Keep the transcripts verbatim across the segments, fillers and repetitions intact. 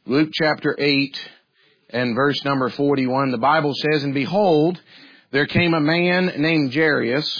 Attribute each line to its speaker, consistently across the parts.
Speaker 1: Luke chapter eight and verse number forty-one, the Bible says, "And behold, there came a man named Jairus,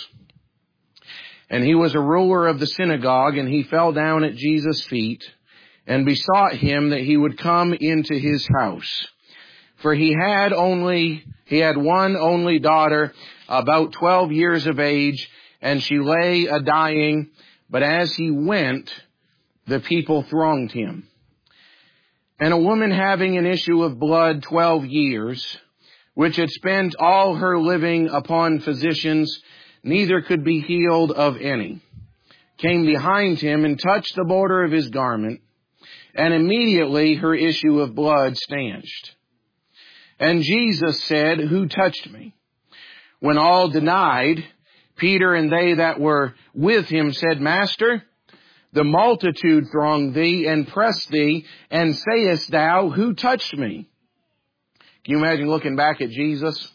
Speaker 1: and he was a ruler of the synagogue, and he fell down at Jesus' feet and besought him that he would come into his house. For he had only, he had one only daughter, about twelve years of age, and she lay a-dying, but as he went, the people thronged him. And a woman having an issue of blood twelve years, which had spent all her living upon physicians, neither could be healed of any, came behind him and touched the border of his garment, and immediately her issue of blood stanched. And Jesus said, Who touched me? When all denied, Peter and they that were with him said, Master, the multitude throng thee and press thee, and sayest thou, Who touched me? Can you imagine looking back at Jesus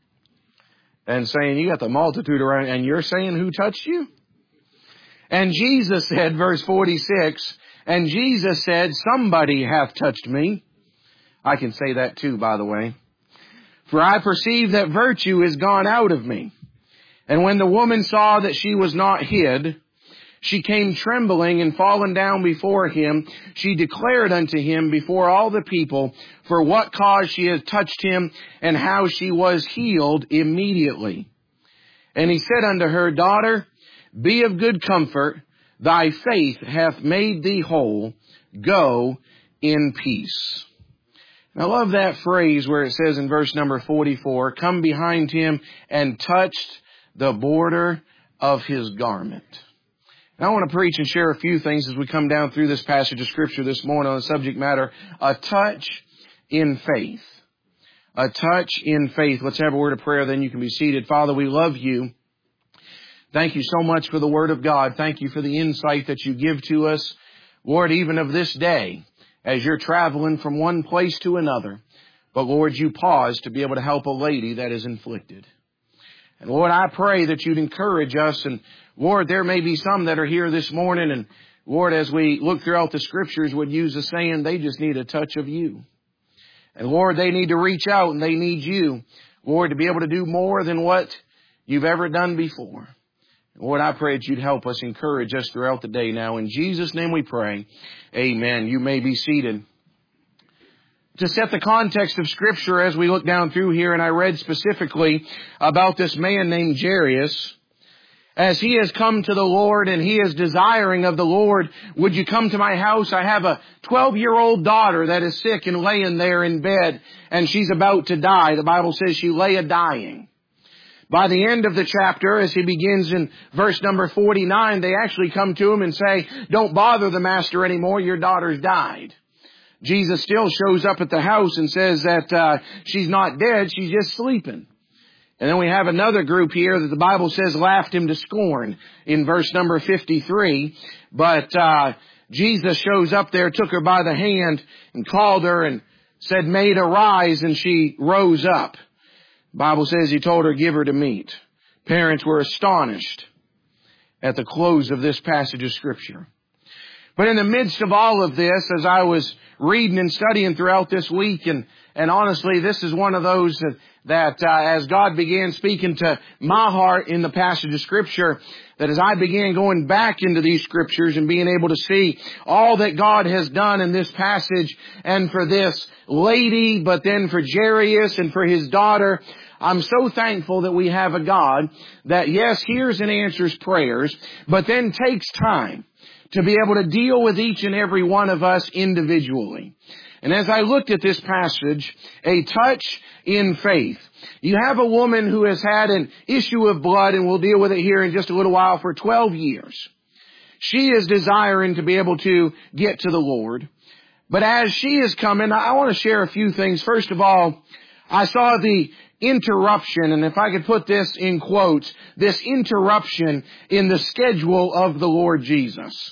Speaker 1: and saying, you got the multitude around, and you're saying, Who touched you? And Jesus said, verse forty-six, and Jesus said, Somebody hath touched me. I can say that too, by the way. For I perceive that virtue is gone out of me. And when the woman saw that she was not hid, she came trembling and fallen down before him. She declared unto him before all the people for what cause she had touched him and how she was healed immediately. And he said unto her, Daughter, be of good comfort. Thy faith hath made thee whole. Go in peace. And I love that phrase where it says in verse number forty-four, come behind him and touched the border of his garment. Now I want to preach and share a few things as we come down through this passage of Scripture this morning on the subject matter, a touch in faith. A touch in faith. Let's have a word of prayer, then you can be seated. Father, we love you. Thank you so much for the Word of God. Thank you for the insight that you give to us, Lord, even of this day, as you're traveling from one place to another. But Lord, you pause to be able to help a lady that is inflicted. And Lord, I pray that you'd encourage us. And Lord, there may be some that are here this morning. And Lord, as we look throughout the Scriptures, would use the saying, they just need a touch of you. And Lord, they need to reach out and they need you, Lord, to be able to do more than what you've ever done before. Lord, I pray that you'd help us, encourage us throughout the day now. In Jesus' name we pray. Amen. You may be seated. To set the context of Scripture as we look down through here, and I read specifically about this man named Jairus, as he has come to the Lord and he is desiring of the Lord, would you come to my house? I have a twelve-year-old daughter that is sick and laying there in bed, and she's about to die. The Bible says she lay a-dying. By the end of the chapter, as he begins in verse number forty-nine, they actually come to him and say, don't bother the master anymore, your daughter's died. Jesus still shows up at the house and says that uh, she's not dead, she's just sleeping. And then we have another group here that the Bible says laughed him to scorn in verse number fifty-three. But uh, Jesus shows up there, took her by the hand and called her and said, Maid, arise, and she rose up. The Bible says he told her, give her to meat. Parents were astonished at the close of this passage of Scripture. But in the midst of all of this, as I was reading and studying throughout this week, and, and honestly, this is one of those that, that uh, as God began speaking to my heart in the passage of Scripture, that as I began going back into these Scriptures and being able to see all that God has done in this passage, and for this lady, but then for Jairus and for his daughter, I'm so thankful that we have a God that, yes, hears and answers prayers, but then takes time to be able to deal with each and every one of us individually. And as I looked at this passage, a touch in faith. You have a woman who has had an issue of blood, and we'll deal with it here in just a little while, for twelve years. She is desiring to be able to get to the Lord. But as she is coming, I want to share a few things. First of all, I saw the interruption, and if I could put this in quotes, this interruption in the schedule of the Lord Jesus.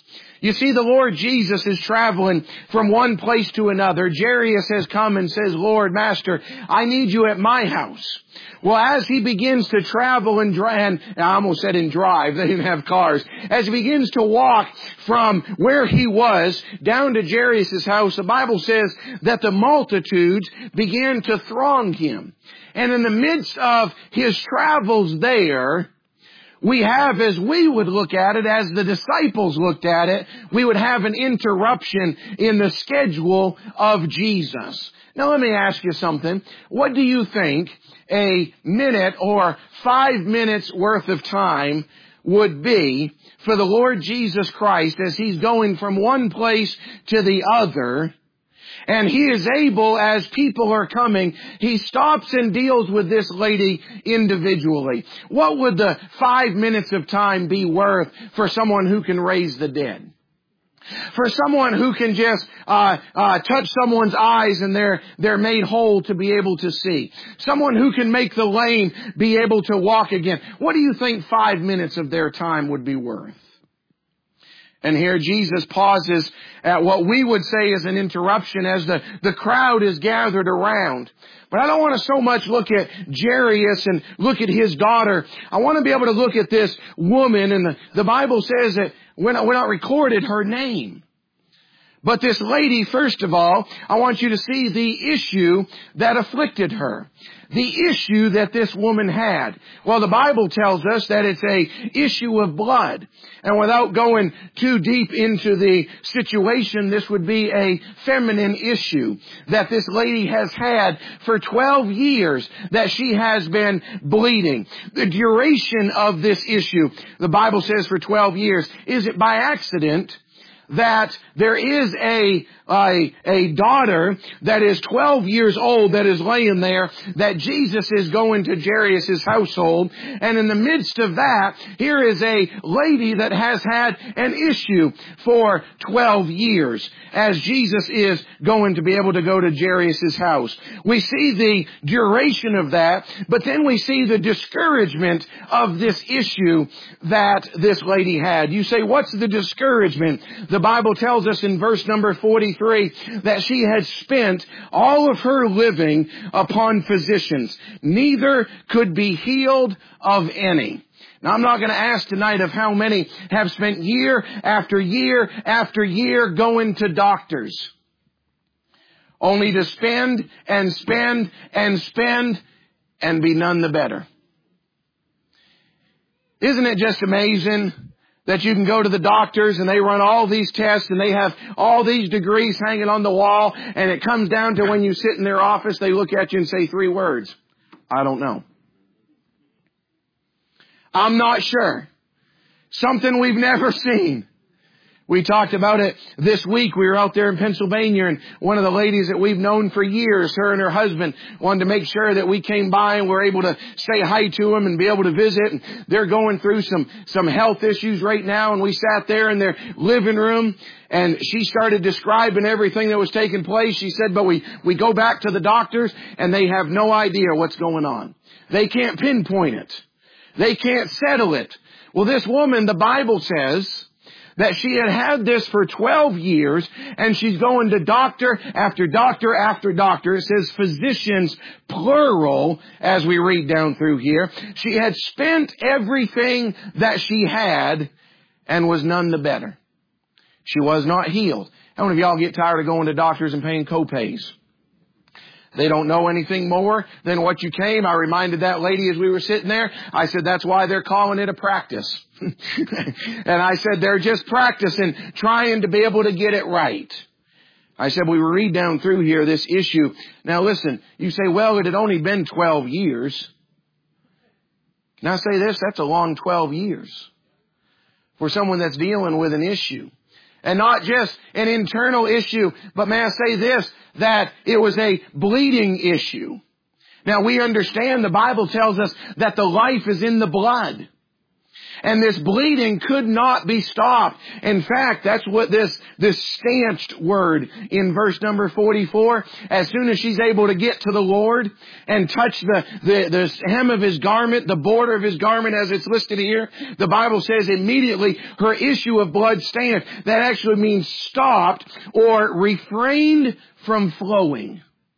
Speaker 1: You see, the Lord Jesus is traveling from one place to another. Jairus has come and says, Lord, Master, I need you at my house. Well, as he begins to travel and drive, I almost said in drive, they didn't have cars. As he begins to walk from where he was down to Jairus' house, the Bible says that the multitudes began to throng him. And in the midst of his travels there, we have, as we would look at it, as the disciples looked at it, we would have an interruption in the schedule of Jesus. Now let me ask you something. What do you think a minute or five minutes worth of time would be for the Lord Jesus Christ as He's going from one place to the other? And He is able, as people are coming, He stops and deals with this lady individually. What would the five minutes of time be worth for someone who can raise the dead? For someone who can just uh, uh touch someone's eyes and they're they're made whole to be able to see. Someone who can make the lame be able to walk again. What do you think five minutes of their time would be worth? And here Jesus pauses at what we would say is an interruption as the, the crowd is gathered around. But I don't want to so much look at Jairus and look at his daughter. I want to be able to look at this woman, and the, the Bible says that we're not, we're not recorded her name. But this lady, first of all, I want you to see the issue that afflicted her. The issue that this woman had. Well, the Bible tells us that it's a issue of blood. And without going too deep into the situation, this would be a feminine issue that this lady has had for twelve years, that she has been bleeding. The duration of this issue, the Bible says for twelve years. Is it by accident that there is a, a, a daughter that is twelve years old that is laying there, that Jesus is going to Jairus' household, and in the midst of that, here is a lady that has had an issue for twelve years, as Jesus is going to be able to go to Jairus' house. We see the duration of that, but then we see the discouragement of this issue that this lady had. You say, what's the discouragement? The Bible tells us in verse number forty-three that she had spent all of her living upon physicians. Neither could be healed of any. Now, I'm not going to ask tonight of how many have spent year after year after year going to doctors, only to spend and spend and spend and be none the better. Isn't it just amazing that you can go to the doctors and they run all these tests and they have all these degrees hanging on the wall, and it comes down to when you sit in their office, they look at you and say three words. I don't know. I'm not sure. Something we've never seen. We talked about it this week. We were out there in Pennsylvania, and one of the ladies that we've known for years, her and her husband, wanted to make sure that we came by and were able to say hi to them and be able to visit. And they're going through some, some health issues right now. And we sat there in their living room, and she started describing everything that was taking place. She said, but we, we go back to the doctors and they have no idea what's going on. They can't pinpoint it. They can't settle it. Well, this woman, the Bible says that she had had this for twelve years, and she's going to doctor after doctor after doctor. It says physicians, plural, as we read down through here. She had spent everything that she had and was none the better. She was not healed. How many of y'all get tired of going to doctors and paying co-pays? They don't know anything more than what you came. I reminded that lady as we were sitting there. I said, that's why they're calling it a practice. And I said, they're just practicing, trying to be able to get it right. I said, we read down through here this issue. Now listen, you say, well, it had only been twelve years. Can I say this? That's a long twelve years for someone that's dealing with an issue. And not just an internal issue, but may I say this, that it was a bleeding issue. Now we understand the Bible tells us that the life is in the blood. And this bleeding could not be stopped. In fact, that's what this, this stanched word in verse number forty-four, as soon as she's able to get to the Lord and touch the, the, the hem of His garment, the border of His garment as it's listed here, the Bible says immediately her issue of blood stanched. That actually means stopped or refrained from flowing.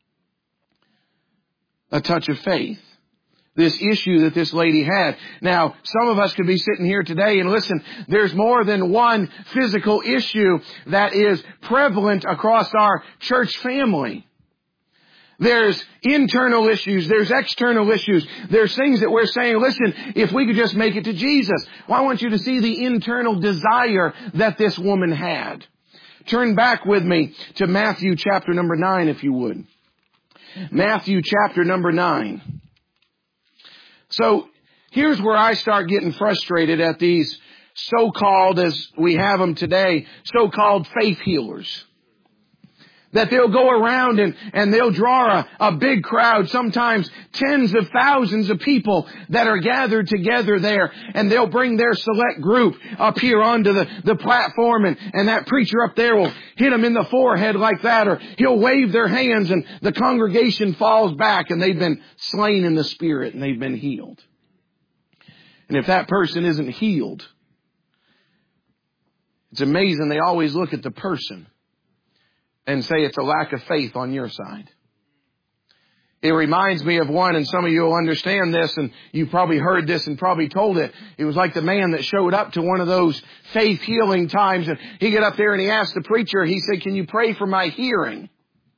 Speaker 1: A touch of faith. This issue that this lady had. Now, some of us could be sitting here today and listen, there's more than one physical issue that is prevalent across our church family. There's internal issues. There's external issues. There's things that we're saying, listen, if we could just make it to Jesus. Well, I want you to see the internal desire that this woman had. Turn back with me to Matthew chapter number nine, if you would. Matthew chapter number nine. So here's where I start getting frustrated at these so-called, as we have them today, so-called faith healers. That they'll go around and, and they'll draw a, a big crowd, sometimes tens of thousands of people that are gathered together there. And they'll bring their select group up here onto the, the platform, and, and that preacher up there will hit them in the forehead like that, or he'll wave their hands and the congregation falls back and they've been slain in the Spirit and they've been healed. And if that person isn't healed, it's amazing they always look at the person and say it's a lack of faith on your side. It reminds me of one, and some of you will understand this, and you've probably heard this and probably told it. It was like the man that showed up to one of those faith healing times, and he got up there and he asked the preacher, he said, "Can you pray for my hearing?"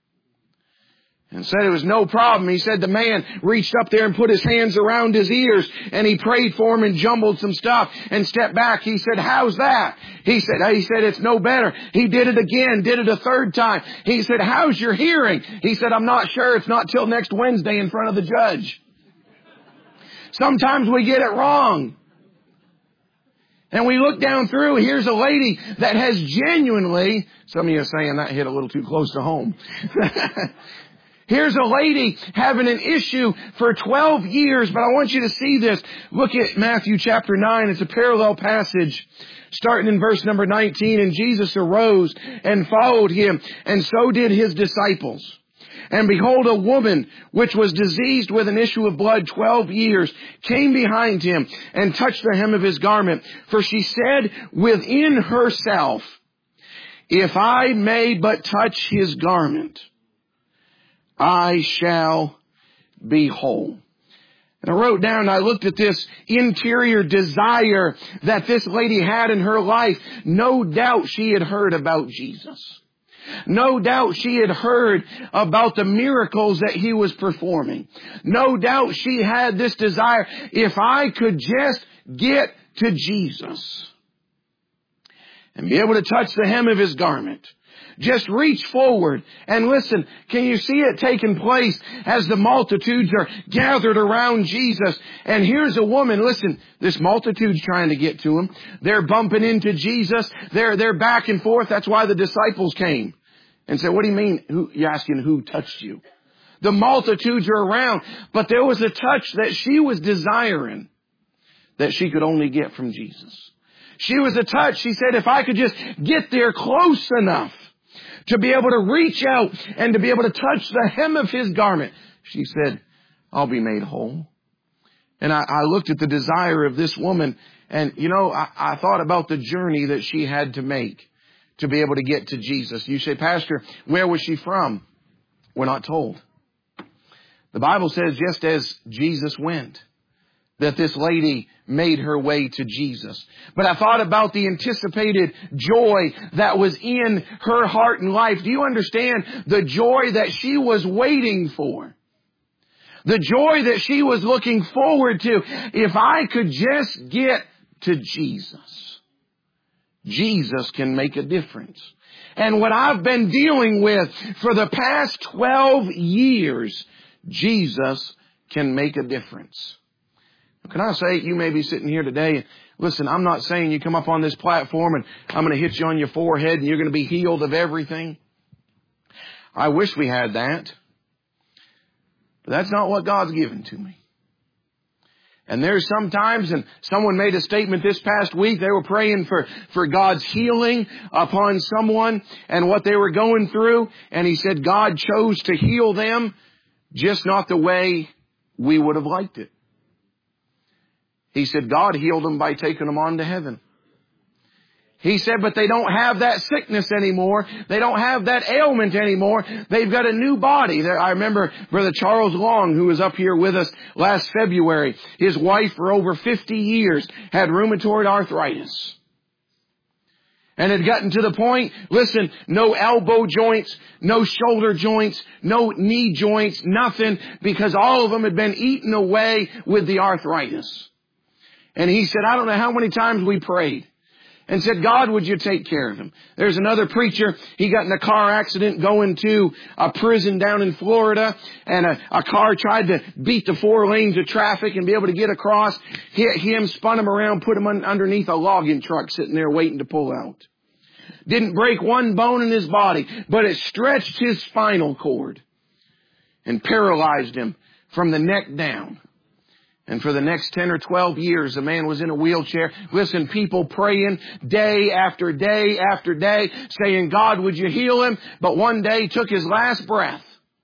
Speaker 1: And said it was no problem. He said the man reached up there and put his hands around his ears and he prayed for him and jumbled some stuff and stepped back. He said, "How's that?" He said, he said, "It's no better." He did it again, did it a third time. He said, "How's your hearing?" He said, "I'm not sure. It's not till next Wednesday in front of the judge." Sometimes we get it wrong. And we look down through, here's a lady that has genuinely, some of you are saying that hit a little too close to home. Here's a lady having an issue for twelve years, but I want you to see this. Look at Matthew chapter nine. It's a parallel passage starting in verse number nineteen. "And Jesus arose and followed him, and so did his disciples. And behold, a woman which was diseased with an issue of blood twelve years came behind him and touched the hem of his garment. For she said within herself, 'If I may but touch his garment, I shall be whole.'" And I wrote down, I looked at this interior desire that this lady had in her life. No doubt she had heard about Jesus. No doubt she had heard about the miracles that he was performing. No doubt she had this desire, if I could just get to Jesus and be able to touch the hem of his garment. Just reach forward and listen. Can you see it taking place as the multitudes are gathered around Jesus? And here's a woman. Listen, this multitude's trying to get to him. They're bumping into Jesus. They're, they're back and forth. That's why the disciples came and said, "What do you mean? Who, you're asking who touched you?" The multitudes are around, but there was a touch that she was desiring that she could only get from Jesus. She was a touch. She said, if I could just get there close enough to be able to reach out and to be able to touch the hem of his garment, she said, I'll be made whole. And I, I looked at the desire of this woman, and, you know, I, I thought about the journey that she had to make to be able to get to Jesus. You say, "Pastor, where was she from?" We're not told. The Bible says just as Jesus went, that this lady made her way to Jesus. But I thought about the anticipated joy that was in her heart and life. Do you understand the joy that she was waiting for? The joy that she was looking forward to. If I could just get to Jesus, Jesus can make a difference. And what I've been dealing with for the past twelve years, Jesus can make a difference. Can I say, you may be sitting here today, listen, I'm not saying you come up on this platform and I'm going to hit you on your forehead and you're going to be healed of everything. I wish we had that. But that's not what God's given to me. And there's sometimes, and someone made a statement this past week, they were praying for, for God's healing upon someone and what they were going through. And he said God chose to heal them, just not the way we would have liked it. He said God healed them by taking them on to heaven. He said, but they don't have that sickness anymore. They don't have that ailment anymore. They've got a new body. I remember Brother Charles Long, who was up here with us last February. His wife for over fifty years had rheumatoid arthritis. And had gotten to the point, listen, no elbow joints, no shoulder joints, no knee joints, nothing, because all of them had been eaten away with the arthritis. And he said, I don't know how many times we prayed and said, God, would you take care of him? There's another preacher. He got in a car accident going to a prison down in Florida, and a, a car tried to beat the four lanes of traffic and be able to get across. Hit him, spun him around, put him un- underneath a logging truck sitting there waiting to pull out. Didn't break one bone in his body, but it stretched his spinal cord and paralyzed him from the neck down. And for the next ten or twelve years, the man was in a wheelchair. Listen, people praying day after day after day, saying, God, would you heal him? But one day he took his last breath.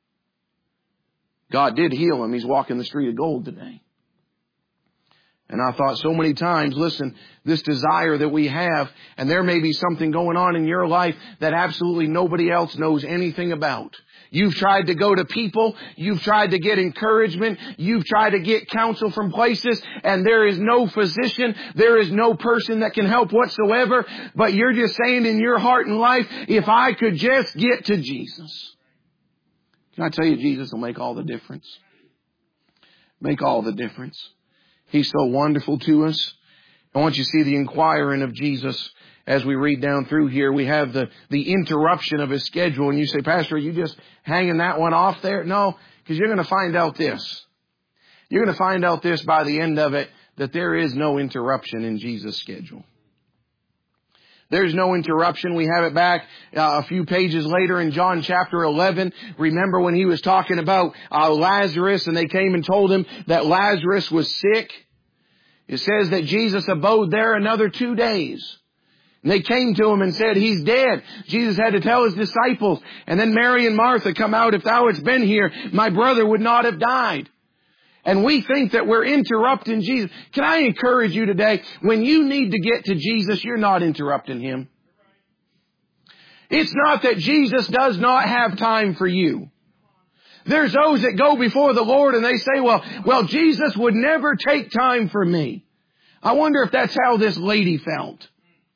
Speaker 1: God did heal him. He's walking the street of gold today. And I thought so many times, listen, this desire that we have, and there may be something going on in your life that absolutely nobody else knows anything about. You've tried to go to people. You've tried to get encouragement. You've tried to get counsel from places, and there is no physician. There is no person that can help whatsoever. But you're just saying in your heart and life, if I could just get to Jesus. Can I tell you, Jesus will make all the difference. Make all the difference. He's so wonderful to us. I want you to see the inquiring of Jesus. As we read down through here, we have the, the interruption of his schedule. And you say, Pastor, are you just hanging that one off there? No, because you're going to find out this. You're going to find out this by the end of it, that there is no interruption in Jesus' schedule. There's no interruption. We have it back uh, a few pages later in John chapter eleven. Remember when he was talking about uh, Lazarus, and they came and told him that Lazarus was sick? It says that Jesus abode there another two days. And they came to him and said, he's dead. Jesus had to tell his disciples. And then Mary and Martha come out, if thou hadst been here, my brother would not have died. And we think that we're interrupting Jesus. Can I encourage you today, when you need to get to Jesus, you're not interrupting him. It's not that Jesus does not have time for you. There's those that go before the Lord and they say, well, well, Jesus would never take time for me. I wonder if that's how this lady felt.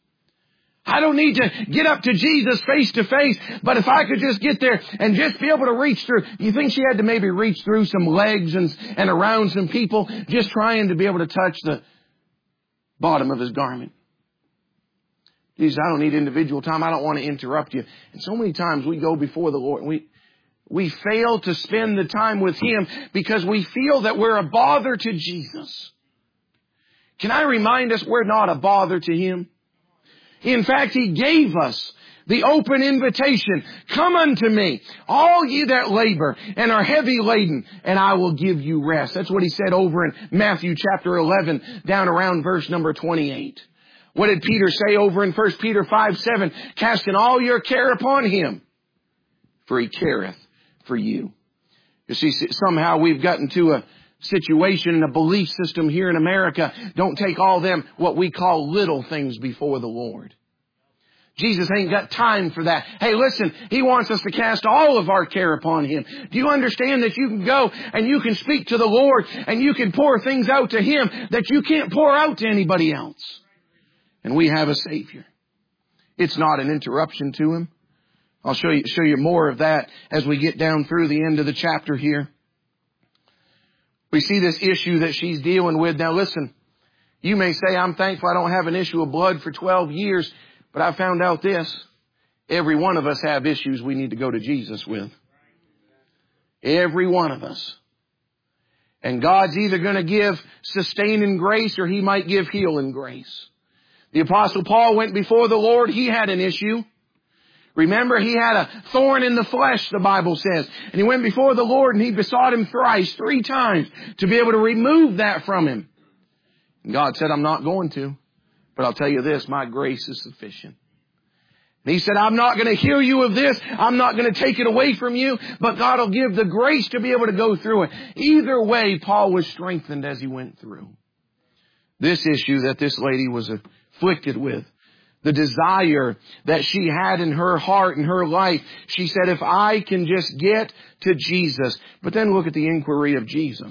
Speaker 1: I don't need to get up to Jesus face to face, but if I could just get there and just be able to reach through. You think she had to maybe reach through some legs and, and around some people, just trying to be able to touch the bottom of his garment? Jesus, I don't need individual time. I don't want to interrupt you. And so many times we go before the Lord and we, we fail to spend the time with him because we feel that we're a bother to Jesus. Can I remind us we're not a bother to him? In fact, he gave us the open invitation. Come unto me, all ye that labor and are heavy laden, and I will give you rest. That's what he said over in Matthew chapter eleven, down around verse number twenty-eight. What did Peter say over in First Peter five seven? Casting all your care upon him, for he careth for you. You see, somehow we've gotten to a situation and a belief system here in America. Don't take all them, what we call little things before the Lord. Jesus ain't got time for that. Hey, listen, he wants us to cast all of our care upon him. Do you understand that you can go and you can speak to the Lord and you can pour things out to him that you can't pour out to anybody else? And we have a Savior. It's not an interruption to him. I'll show you, show you more of that as we get down through the end of the chapter here. We see this issue that she's dealing with. Now listen, you may say, I'm thankful I don't have an issue of blood for twelve years, but I found out this. Every one of us have issues we need to go to Jesus with. Every one of us. And God's either going to give sustaining grace or he might give healing grace. The Apostle Paul went before the Lord. He had an issue. Remember, he had a thorn in the flesh, the Bible says. And he went before the Lord and he besought him thrice, three times, to be able to remove that from him. And God said, I'm not going to. But I'll tell you this, my grace is sufficient. And he said, I'm not going to heal you of this. I'm not going to take it away from you. But God will give the grace to be able to go through it. Either way, Paul was strengthened as he went through. This issue that this lady was afflicted with, the desire that she had in her heart and her life, she said, if I can just get to Jesus. But then look at the inquiry of Jesus.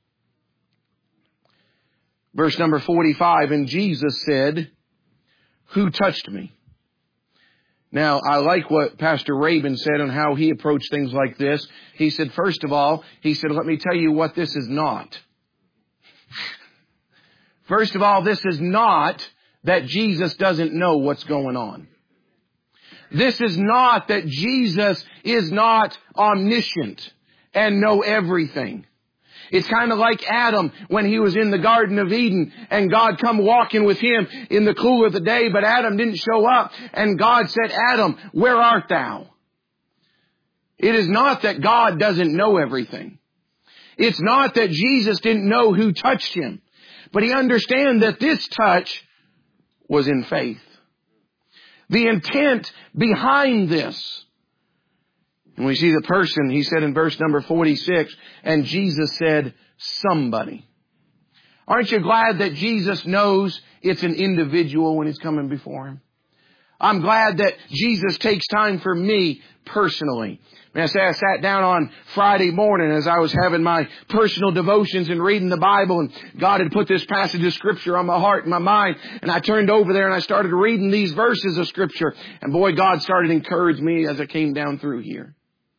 Speaker 1: Verse number forty-five, and Jesus said, who touched me? Now, I like what Pastor Rabin said on how he approached things like this. He said, first of all, he said, let me tell you what this is not. First of all, this is not that Jesus doesn't know what's going on. This is not that Jesus is not omniscient and know everything. It's kind of like Adam when he was in the Garden of Eden and God come walking with him in the cool of the day, but Adam didn't show up and God said, Adam, where art thou? It is not that God doesn't know everything. It's not that Jesus didn't know who touched him, but he understands that this touch was in faith. The intent behind this. And we see the person, he said in verse number forty-six, and Jesus said, somebody. Aren't you glad that Jesus knows it's an individual when he's coming before him? I'm glad that Jesus takes time for me personally. And I say I sat down on Friday morning as I was having my personal devotions and reading the Bible, and God had put this passage of Scripture on my heart and my mind, and I turned over there and I started reading these verses of Scripture, and boy, God started to encourage me as I came down through here.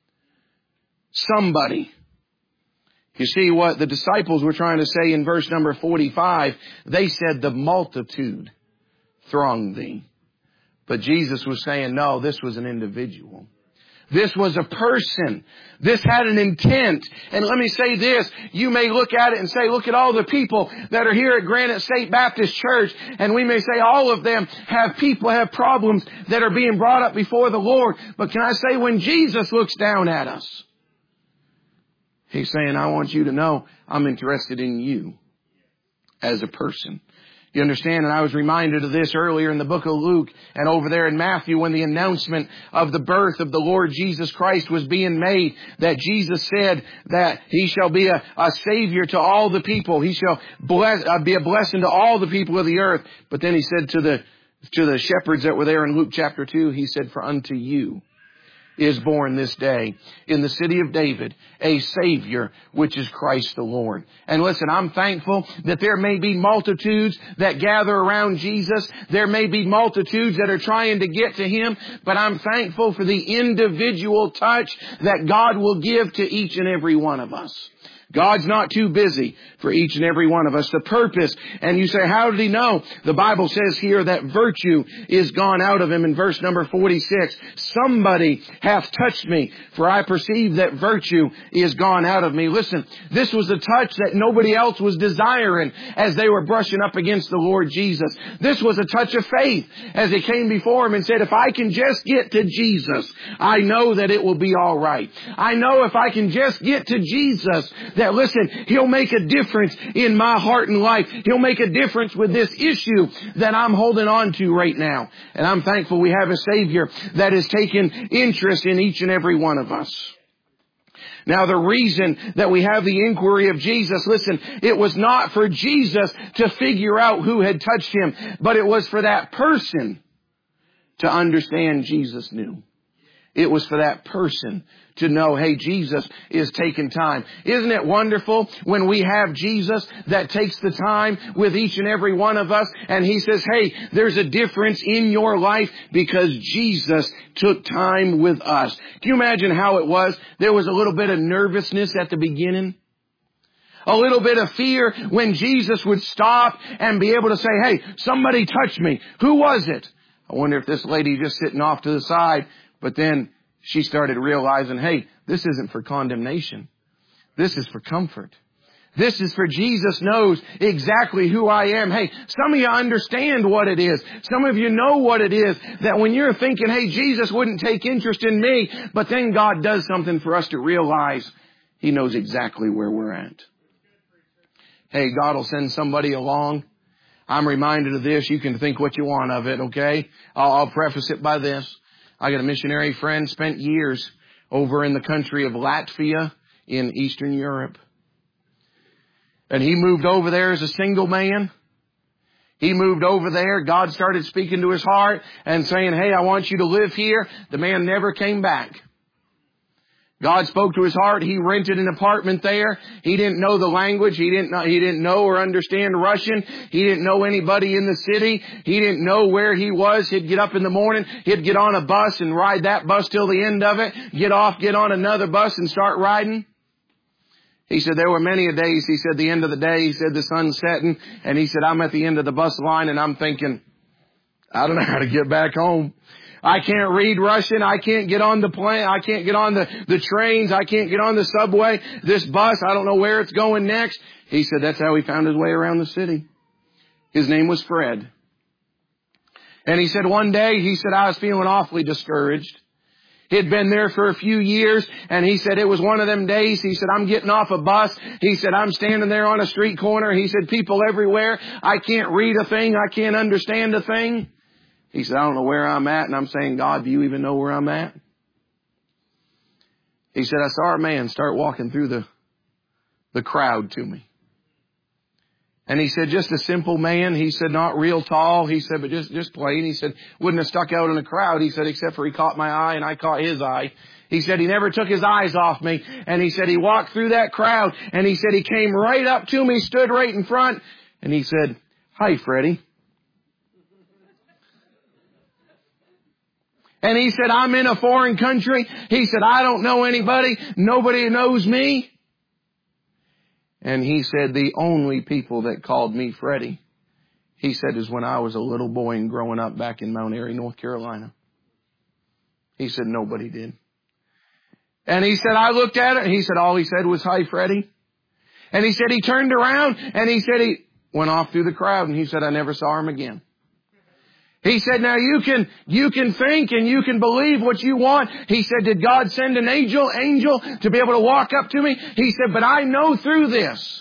Speaker 1: Somebody. You see what the disciples were trying to say in verse number forty-five. They said the multitude thronged thee. But Jesus was saying, no, this was an individual. This was a person. This had an intent. And let me say this. You may look at it and say, look at all the people that are here at Granite State Baptist Church. And we may say all of them have people, have problems that are being brought up before the Lord. But can I say when Jesus looks down at us, he's saying, I want you to know I'm interested in you as a person. You understand? And I was reminded of this earlier in the book of Luke and over there in Matthew when the announcement of the birth of the Lord Jesus Christ was being made, that Jesus said that he shall be a, a savior to all the people. He shall bless, uh, be a blessing to all the people of the earth. But then he said to the, to the shepherds that were there in Luke chapter two, he said, for unto you is born this day in the city of David a Savior, which is Christ the Lord. And listen, I'm thankful that there may be multitudes that gather around Jesus. There may be multitudes that are trying to get to Him, but I'm thankful for the individual touch that God will give to each and every one of us. God's not too busy for each and every one of us. The purpose, and you say, how did he know? The Bible says here that virtue is gone out of him in verse number forty-six. Somebody hath touched me, for I perceive that virtue is gone out of me. Listen, this was a touch that nobody else was desiring as they were brushing up against the Lord Jesus. This was a touch of faith as they came before him and said, if I can just get to Jesus, I know that it will be all right. I know if I can just get to Jesus, that listen, He'll make a difference in my heart and life. He'll make a difference with this issue that I'm holding on to right now. And I'm thankful we have a Savior that has taken interest in each and every one of us. Now, the reason that we have the inquiry of Jesus, listen, it was not for Jesus to figure out who had touched him, but it was for that person to understand Jesus knew. It was for that person to know, hey, Jesus is taking time. Isn't it wonderful when we have Jesus that takes the time with each and every one of us, and He says, hey, there's a difference in your life because Jesus took time with us. Can you imagine how it was? There was a little bit of nervousness at the beginning. A little bit of fear when Jesus would stop and be able to say, hey, somebody touched me. Who was it? I wonder if this lady just sitting off to the side. But then she started realizing, hey, this isn't for condemnation. This is for comfort. This is for Jesus knows exactly who I am. Hey, some of you understand what it is. Some of you know what it is that when you're thinking, hey, Jesus wouldn't take interest in me, but then God does something for us to realize He knows exactly where we're at. Hey, God will send somebody along I'm reminded of this. You can think what you want of it, okay? I'll, I'll preface it by this. I got a missionary friend, spent years over in the country of Latvia in Eastern Europe. And he moved over there as a single man. He moved over there. God started speaking to his heart and saying, hey, I want you to live here. The man never came back. God spoke to his heart. He rented an apartment there. He didn't know the language. He didn't know, he didn't know or understand Russian. He didn't know anybody in the city. He didn't know where he was. He'd get up in the morning. He'd get on a bus and ride that bus till the end of it. Get off, get on another bus and start riding. He said there were many a days, he said the end of the day, he said the sun's setting, and he said I'm at the end of the bus line and I'm thinking, I don't know how to get back home. I can't read Russian. I can't get on the plane. I can't get on the, the trains. I can't get on the subway. This bus, I don't know where it's going next. He said that's how he found his way around the city. His name was Fred. And he said one day, he said, I was feeling awfully discouraged. He'd been there for a few years, and he said it was one of them days. He said, I'm getting off a bus. He said, I'm standing there on a street corner. He said, people everywhere. I can't read a thing. I can't understand a thing. He said, I don't know where I'm at. And I'm saying, God, do you even know where I'm at? He said, I saw a man start walking through the, the crowd to me. And he said, just a simple man. He said, not real tall. He said, but just, just plain. He said, wouldn't have stuck out in the crowd. He said, except for he caught my eye and I caught his eye. He said, he never took his eyes off me. And he said, he walked through that crowd and he said, he came right up to me, stood right in front. And he said, hi, Freddie. And he said, I'm in a foreign country. He said, I don't know anybody. Nobody knows me. And he said, the only people that called me Freddie, he said, is when I was a little boy and growing up back in Mount Airy, North Carolina. He said, nobody did. And he said, I looked at it. And he said, all he said was, hi, Freddie. And he said, he turned around and he said, he went off through the crowd. And he said, I never saw him again. He said, now you can, you can think and you can believe what you want. He said, did God send an angel, angel to be able to walk up to me? He said, but I know through this.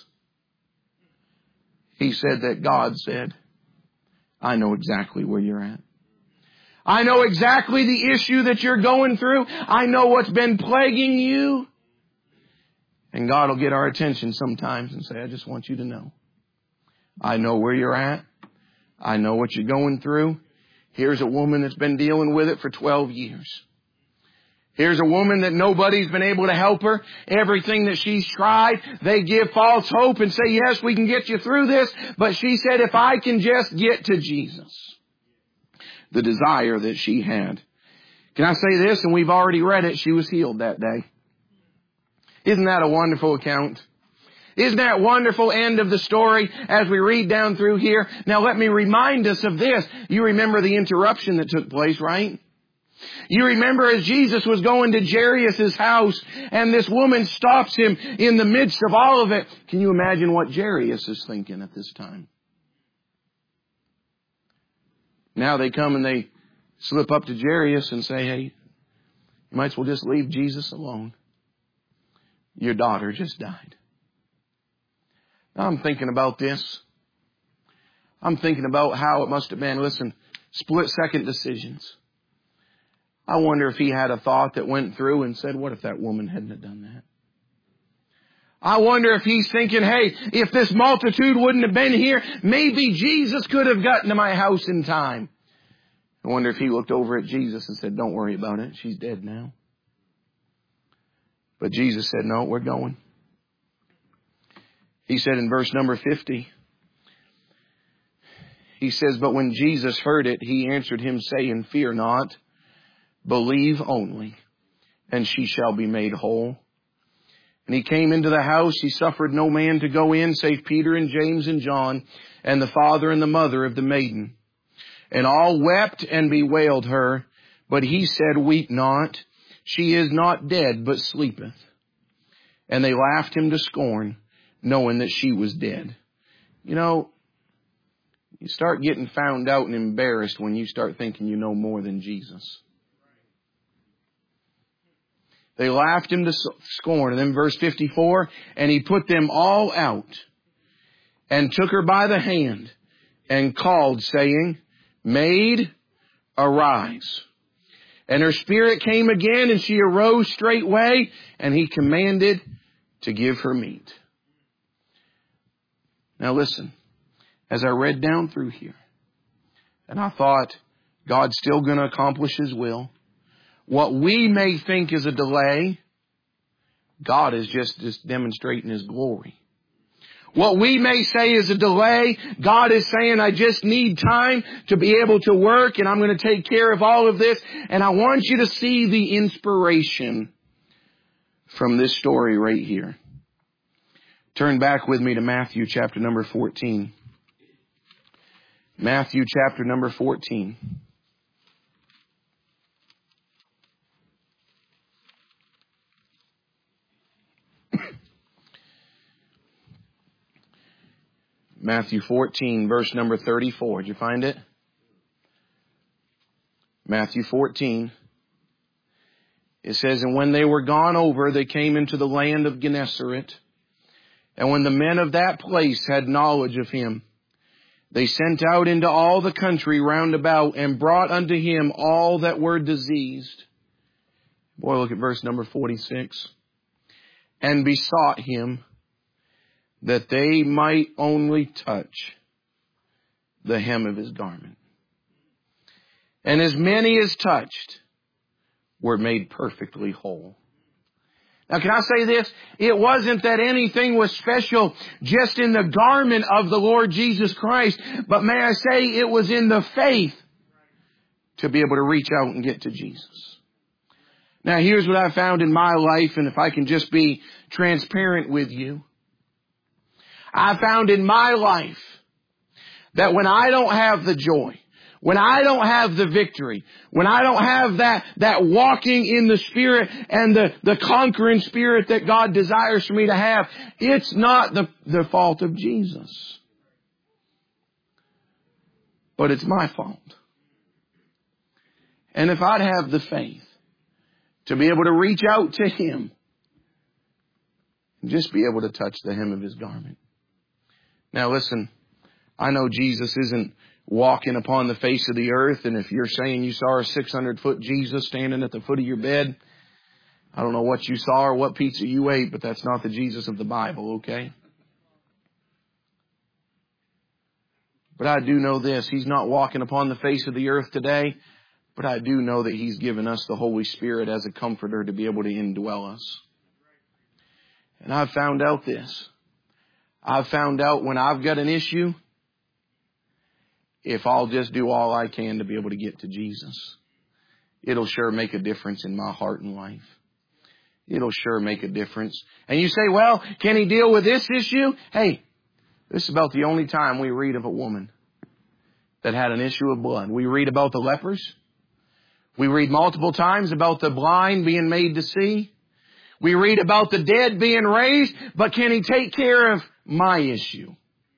Speaker 1: He said that God said, I know exactly where you're at. I know exactly the issue that you're going through. I know what's been plaguing you. And God will get our attention sometimes and say, I just want you to know. I know where you're at. I know what you're going through. Here's a woman that's been dealing with it for twelve years. Here's a woman that nobody's been able to help her. Everything that she's tried, they give false hope and say, yes, we can get you through this. But she said, if I can just get to Jesus, the desire that she had. Can I say this? And we've already read it. She was healed that day. Isn't that a wonderful account? Isn't that wonderful end of the story as we read down through here? Now let me remind us of this. You remember the interruption that took place, right? You remember as Jesus was going to Jairus' house and this woman stops him in the midst of all of it. Can you imagine what Jairus is thinking at this time? Now they come and they slip up to Jairus and say, hey, you might as well just leave Jesus alone. Your daughter just died. Now I'm thinking about this. I'm thinking about how it must have been, listen, split second decisions. I wonder if he had a thought that went through and said, what if that woman hadn't have done that? I wonder if he's thinking, hey, if this multitude wouldn't have been here, maybe Jesus could have gotten to my house in time. I wonder if he looked over at Jesus and said, don't worry about it. She's dead now. But Jesus said, no, we're going. He said in verse number fifty, he says, but when Jesus heard it, he answered him saying, fear not, believe only, and she shall be made whole. And he came into the house. He suffered no man to go in save Peter and James and John and the father and the mother of the maiden. And all wept and bewailed her. But he said, weep not. She is not dead, but sleepeth. And they laughed him to scorn, knowing that she was dead. You know, you start getting found out and embarrassed when you start thinking you know more than Jesus. They laughed him to scorn. And then verse fifty-four, and he put them all out and took her by the hand and called, saying, Maid, arise. And her spirit came again, and she arose straightway, and he commanded to give her meat. Now listen, as I read down through here, and I thought, God's still going to accomplish His will. What we may think is a delay, God is just, just demonstrating His glory. What we may say is a delay, God is saying, I just need time to be able to work, and I'm going to take care of all of this. And I want you to see the inspiration from this story right here. Turn back with me to Matthew chapter number fourteen. Matthew chapter number fourteen. Matthew fourteen, verse number thirty-four. Did you find it? Matthew fourteen. It says, And when they were gone over, they came into the land of Gennesaret. And when the men of that place had knowledge of Him, they sent out into all the country round about, and brought unto Him all that were diseased. Boy, look at verse number forty-six. And besought Him that they might only touch the hem of His garment. And as many as touched were made perfectly whole. Now, can I say this? It wasn't that anything was special just in the garment of the Lord Jesus Christ, but may I say it was in the faith to be able to reach out and get to Jesus. Now, here's what I found in my life, and if I can just be transparent with you. I found in my life that when I don't have the joy, when I don't have the victory, when I don't have that, that walking in the Spirit and the, the conquering spirit that God desires for me to have, it's not the, the fault of Jesus. But it's my fault. And if I'd have the faith to be able to reach out to Him and just be able to touch the hem of His garment. Now listen, I know Jesus isn't walking upon the face of the earth, and if you're saying you saw a six hundred foot Jesus standing at the foot of your bed, I don't know what you saw or what pizza you ate, but that's not the Jesus of the Bible, okay? But I do know this, He's not walking upon the face of the earth today, but I do know that He's given us the Holy Spirit as a comforter to be able to indwell us. And I've found out this. I've found out when I've got an issue, if I'll just do all I can to be able to get to Jesus, it'll sure make a difference in my heart and life. It'll sure make a difference. And you say, well, can He deal with this issue? Hey, this is about the only time we read of a woman that had an issue of blood. We read about the lepers. We read multiple times about the blind being made to see. We read about the dead being raised. But can He take care of my issue?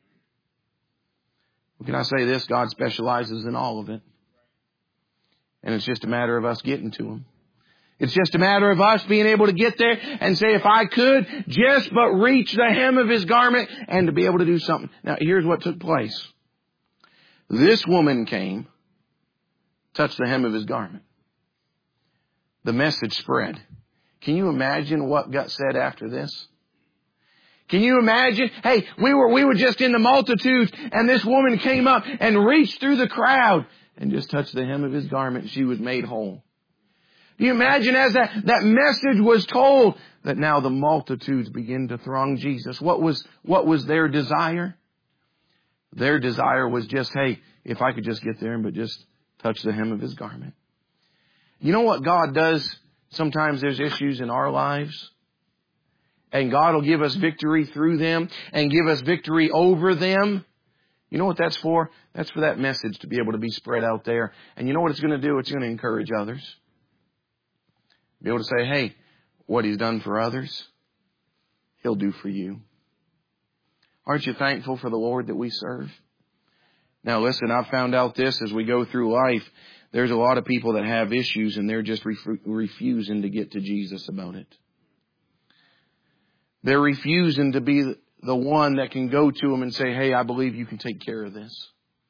Speaker 1: Well, can I say this? God specializes in all of it. And it's just a matter of us getting to Him. It's just a matter of us being able to get there and say, if I could just but reach the hem of His garment, and to be able to do something. Now, here's what took place. This woman came, touched the hem of His garment. The message spread. Can you imagine what got said after this? Can you imagine? Hey, we were, we were just in the multitudes, and this woman came up and reached through the crowd and just touched the hem of His garment. She was made whole. Do you imagine as that, that message was told, that now the multitudes begin to throng Jesus? What was, what was their desire? Their desire was just, hey, if I could just get there and but just touch the hem of His garment. You know what God does? Sometimes there's issues in our lives, and God will give us victory through them and give us victory over them. You know what that's for? That's for that message to be able to be spread out there. And you know what it's going to do? It's going to encourage others. Be able to say, hey, what He's done for others, He'll do for you. Aren't you thankful for the Lord that we serve? Now listen, I've found out this as we go through life. There's a lot of people that have issues, and they're just ref- refusing to get to Jesus about it. They're refusing to be the one that can go to Him and say, hey, I believe You can take care of this.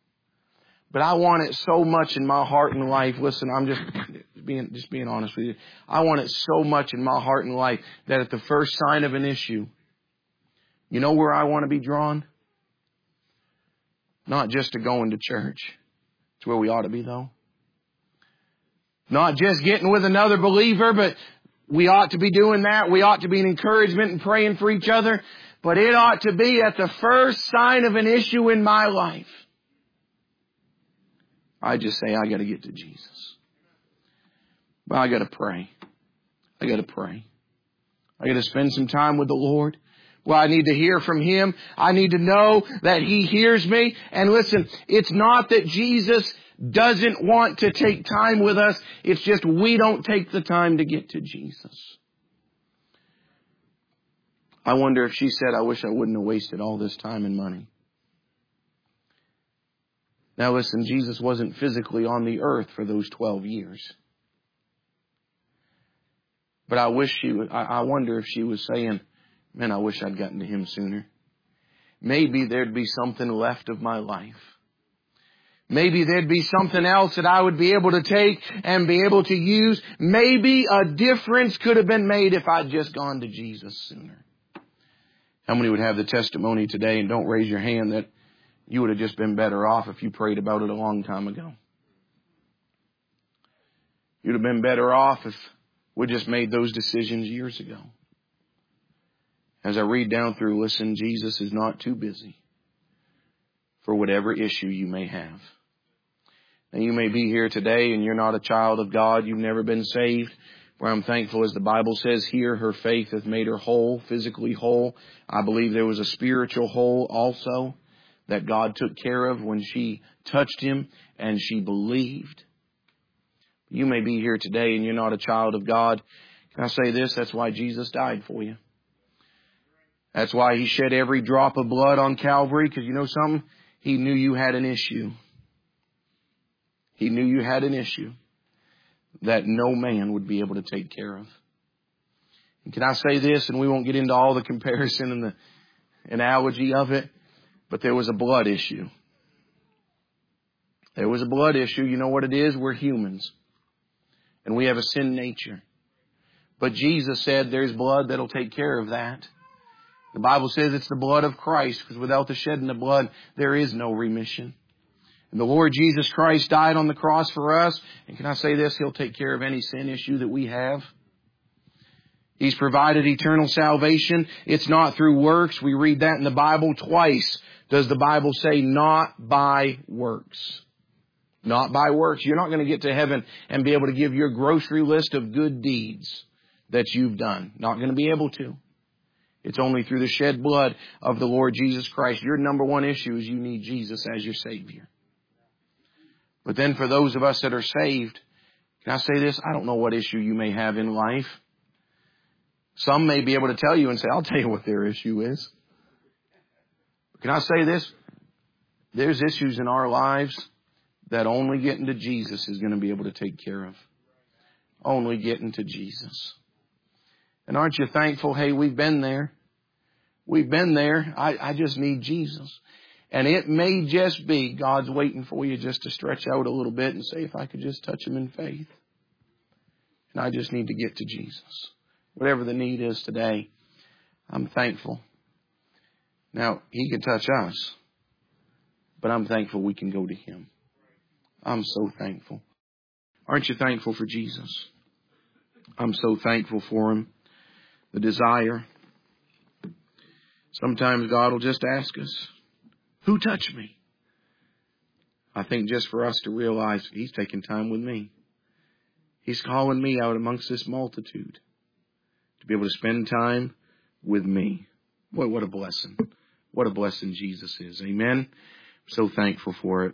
Speaker 1: But I want it so much in my heart and life. Listen, I'm just being, just being honest with you. I want it so much in my heart and life that at the first sign of an issue, you know where I want to be drawn? Not just to going to church. It's where we ought to be, though. Not just getting with another believer, but we ought to be doing that. We ought to be an encouragement and praying for each other. But it ought to be at the first sign of an issue in my life. I just say, I got to get to Jesus. But I got to pray. I got to pray. I got to spend some time with the Lord. Well, I need to hear from Him. I need to know that He hears me. And listen, it's not that Jesus doesn't want to take time with us. It's just we don't take the time to get to Jesus. I wonder if she said, I wish I wouldn't have wasted all this time and money. Now listen, Jesus wasn't physically on the earth for those twelve years. But I wish she would, I, I wonder if she was saying, man, I wish I'd gotten to Him sooner. Maybe there'd be something left of my life. Maybe there'd be something else that I would be able to take and be able to use. Maybe a difference could have been made if I'd just gone to Jesus sooner. How many would have the testimony today, and don't raise your hand, that you would have just been better off if you prayed about it a long time ago? You'd have been better off if we just made those decisions years ago. As I read down through, listen, Jesus is not too busy for whatever issue you may have. And you may be here today and you're not a child of God. You've never been saved. Where I'm thankful, as the Bible says here, her faith hath made her whole, physically whole. I believe there was a spiritual whole also that God took care of when she touched Him and she believed. You may be here today and you're not a child of God. Can I say this? That's why Jesus died for you. That's why He shed every drop of blood on Calvary, because you know something? He knew you had an issue. He knew you had an issue that no man would be able to take care of. And can I say this, and we won't get into all the comparison and the analogy of it, but there was a blood issue. There was a blood issue. You know what it is? We're humans. And we have a sin nature. But Jesus said there's blood that'll take care of that. The Bible says it's the blood of Christ, because without the shedding of blood, there is no remission. And the Lord Jesus Christ died on the cross for us. And can I say this? He'll take care of any sin issue that we have. He's provided eternal salvation. It's not through works. We read that in the Bible twice. Does the Bible say not by works? Not by works. You're not going to get to heaven and be able to give your grocery list of good deeds that you've done. Not going to be able to. It's only through the shed blood of the Lord Jesus Christ. Your number one issue is you need Jesus as your Savior. But then for those of us that are saved, can I say this? I don't know what issue you may have in life. Some may be able to tell you and say, I'll tell you what their issue is. Can I say this? There's issues in our lives that only getting to Jesus is going to be able to take care of. Only getting to Jesus. And aren't you thankful? Hey, we've been there. We've been there. I, I just need Jesus. And it may just be God's waiting for you just to stretch out a little bit and say, if I could just touch Him in faith. And I just need to get to Jesus. Whatever the need is today, I'm thankful. Now, He can touch us, but I'm thankful we can go to Him. I'm so thankful. Aren't you thankful for Jesus? I'm so thankful for Him. The desire. Sometimes God will just ask us, who touched me? I think just for us to realize He's taking time with me. He's calling me out amongst this multitude to be able to spend time with me. Boy, what a blessing. What a blessing Jesus is. Amen. I'm so thankful for it.